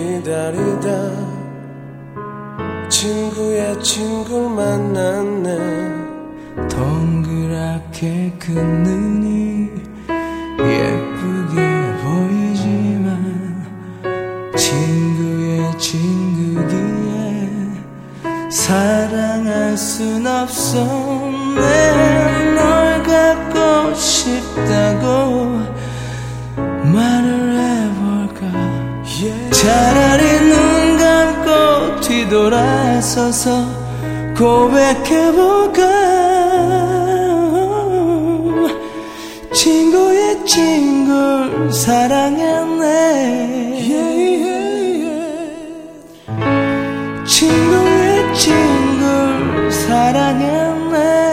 기다리다 친구의 친구를 만났네. 동그랗게 큰 눈이 예쁘게 보이지만 친구의 친구기에 사랑할 순 없어. 내 널 갖고 싶다고 말을 해볼까. 차라리 눈 감고 뒤돌아서서 고백해볼까. 친구의 친구를 사랑했네. 친구의 친구를 사랑했네.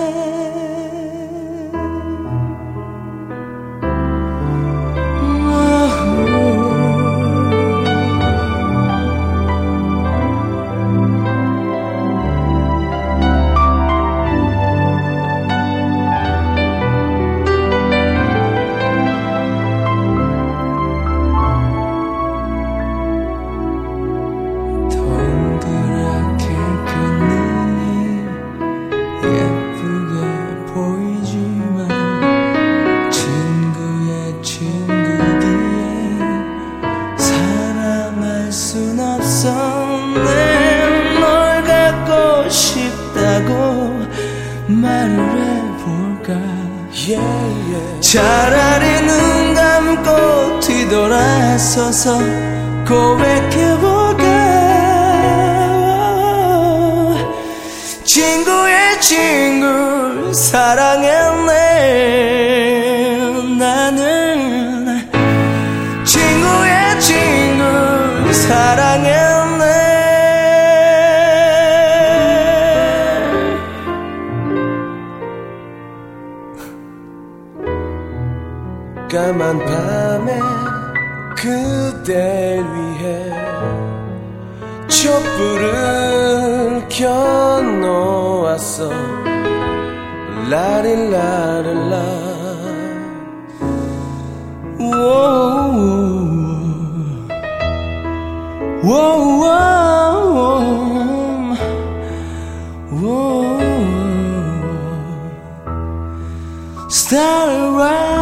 차라리 눈 감고 뒤돌아서서 고백해볼까. 친구의 친구 사랑했네. 나는 친구의 친구 사랑했네. 까만 밤에 그댈 위해 촛불을 켜놓았어. 라릴라릴라. Start right.